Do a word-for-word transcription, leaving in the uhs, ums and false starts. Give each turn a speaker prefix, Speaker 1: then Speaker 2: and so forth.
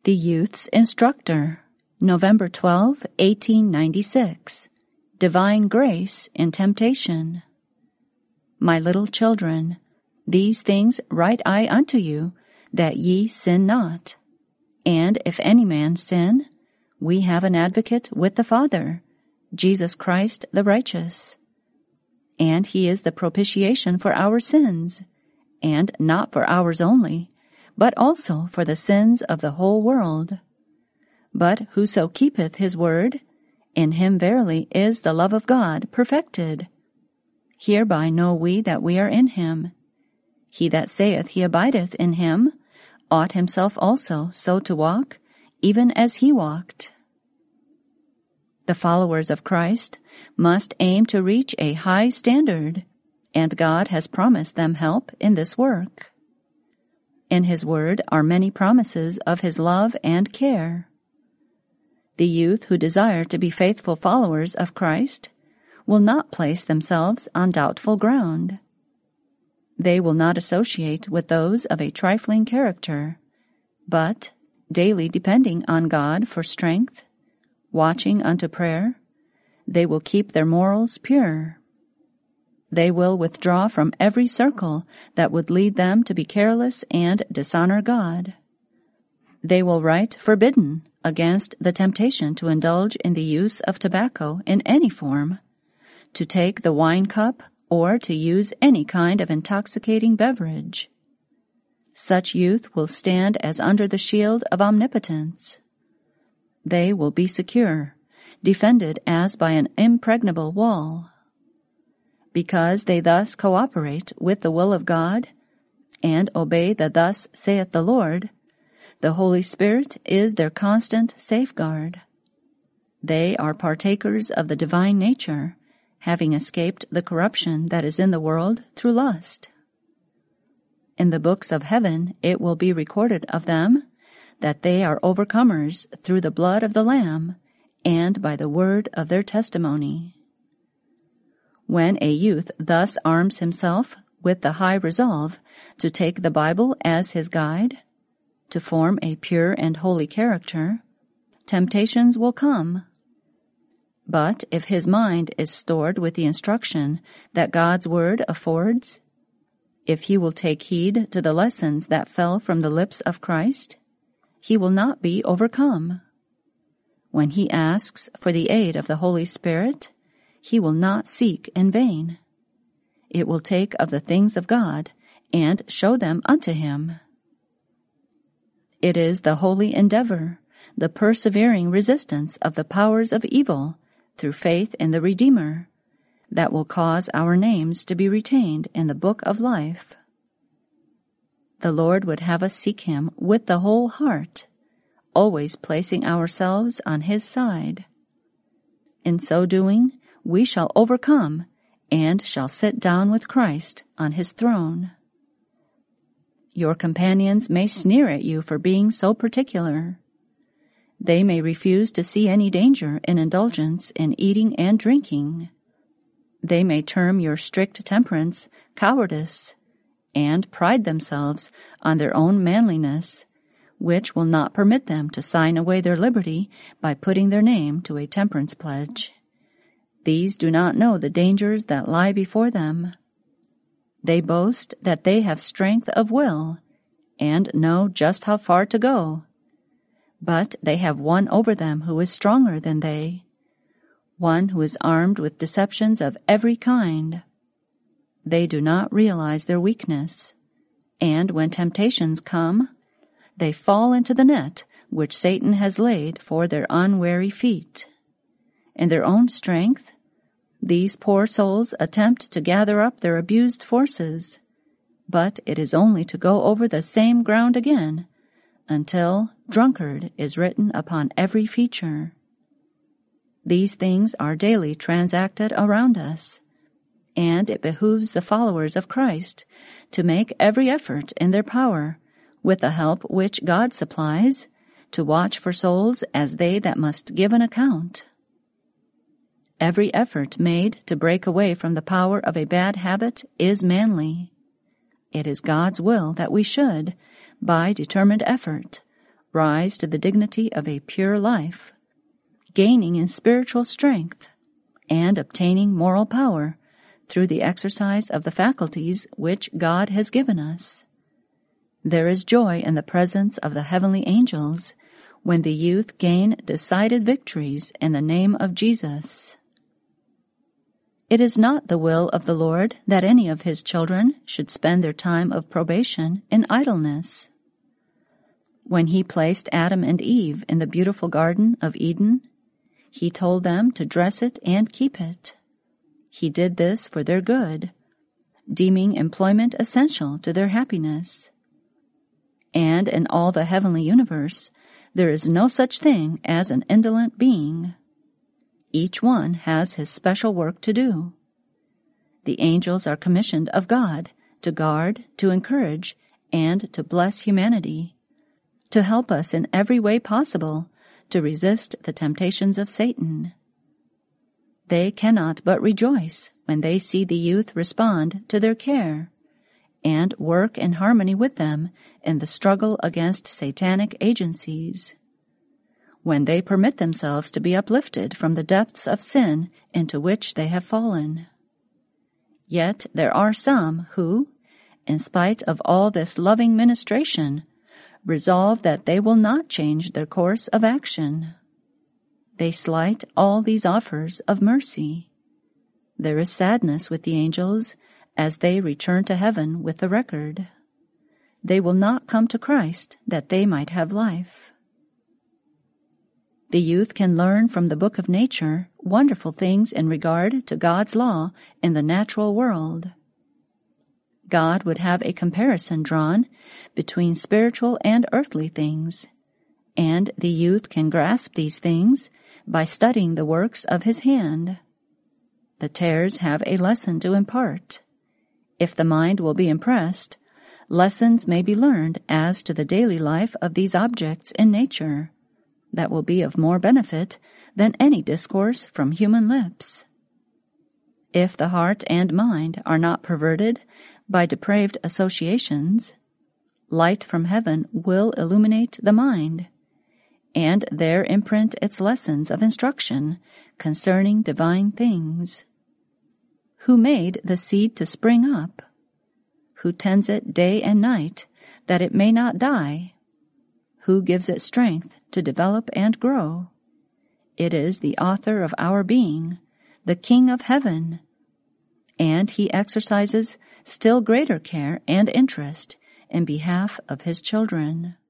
Speaker 1: The Youth's Instructor, November twelfth, eighteen ninety-six. Divine Grace in Temptation. My little children, these things write I unto you, that ye sin not. And if any man sin, we have an advocate with the Father, Jesus Christ the righteous. And he is the propitiation for our sins, and not for ours only, but also for the sins of the whole world. But whoso keepeth his word, in him verily is the love of God perfected. Hereby know we that we are in him. He that saith he abideth in him, ought himself also so to walk, even as he walked. The followers of Christ must aim to reach a high standard, and God has promised them help in this work. In his word are many promises of his love and care. The youth who desire to be faithful followers of Christ will not place themselves on doubtful ground. They will not associate with those of a trifling character, but, daily depending on God for strength, watching unto prayer, they will keep their morals pure. They will withdraw from every circle that would lead them to be careless and dishonor God. They will write forbidden against the temptation to indulge in the use of tobacco in any form, to take the wine cup, or to use any kind of intoxicating beverage. Such youth will stand as under the shield of omnipotence. They will be secure, defended as by an impregnable wall. Because they thus cooperate with the will of God and obey the thus saith the Lord, the Holy Spirit is their constant safeguard. They are partakers of the divine nature, having escaped the corruption that is in the world through lust. In the books of heaven it will be recorded of them that they are overcomers through the blood of the Lamb and by the word of their testimony. When a youth thus arms himself with the high resolve to take the Bible as his guide, to form a pure and holy character, temptations will come. But if his mind is stored with the instruction that God's word affords, if he will take heed to the lessons that fell from the lips of Christ, he will not be overcome. When he asks for the aid of the Holy Spirit, he will not seek in vain. It will take of the things of God and show them unto him. It is the holy endeavor, the persevering resistance of the powers of evil through faith in the Redeemer, that will cause our names to be retained in the book of life. The Lord would have us seek him with the whole heart, always placing ourselves on his side. In so doing, we shall overcome and shall sit down with Christ on his throne. Your companions may sneer at you for being so particular. They may refuse to see any danger in indulgence in eating and drinking. They may term your strict temperance cowardice and pride themselves on their own manliness, which will not permit them to sign away their liberty by putting their name to a temperance pledge. These do not know the dangers that lie before them. They boast that they have strength of will and know just how far to go. But they have one over them who is stronger than they, one who is armed with deceptions of every kind. They do not realize their weakness, and when temptations come, they fall into the net which Satan has laid for their unwary feet. In their own strength, these poor souls attempt to gather up their abused forces, but it is only to go over the same ground again until drunkard is written upon every feature. These things are daily transacted around us, and it behooves the followers of Christ to make every effort in their power, with the help which God supplies, to watch for souls as they that must give an account. Every effort made to break away from the power of a bad habit is manly. It is God's will that we should, by determined effort, rise to the dignity of a pure life, gaining in spiritual strength and obtaining moral power through the exercise of the faculties which God has given us. There is joy in the presence of the heavenly angels when the youth gain decided victories in the name of Jesus. It is not the will of the Lord that any of his children should spend their time of probation in idleness. When he placed Adam and Eve in the beautiful Garden of Eden, he told them to dress it and keep it. He did this for their good, deeming employment essential to their happiness. And in all the heavenly universe, there is no such thing as an indolent being. Each one has his special work to do. The angels are commissioned of God to guard, to encourage, and to bless humanity, to help us in every way possible to resist the temptations of Satan. They cannot but rejoice when they see the youth respond to their care and work in harmony with them in the struggle against satanic agencies. When they permit themselves to be uplifted from the depths of sin into which they have fallen. Yet there are some who, in spite of all this loving ministration, resolve that they will not change their course of action. They slight all these offers of mercy. There is sadness with the angels as they return to heaven with the record. They will not come to Christ that they might have life. The youth can learn from the book of nature wonderful things in regard to God's law in the natural world. God would have a comparison drawn between spiritual and earthly things, and the youth can grasp these things by studying the works of his hand. The tares have a lesson to impart. If the mind will be impressed, lessons may be learned as to the daily life of these objects in nature that will be of more benefit than any discourse from human lips. If the heart and mind are not perverted by depraved associations, light from heaven will illuminate the mind, and there imprint its lessons of instruction concerning divine things. Who made the seed to spring up? Who tends it day and night that it may not die? Who gives it strength to develop and grow? It is the author of our being, the King of heaven, and he exercises still greater care and interest in behalf of his children.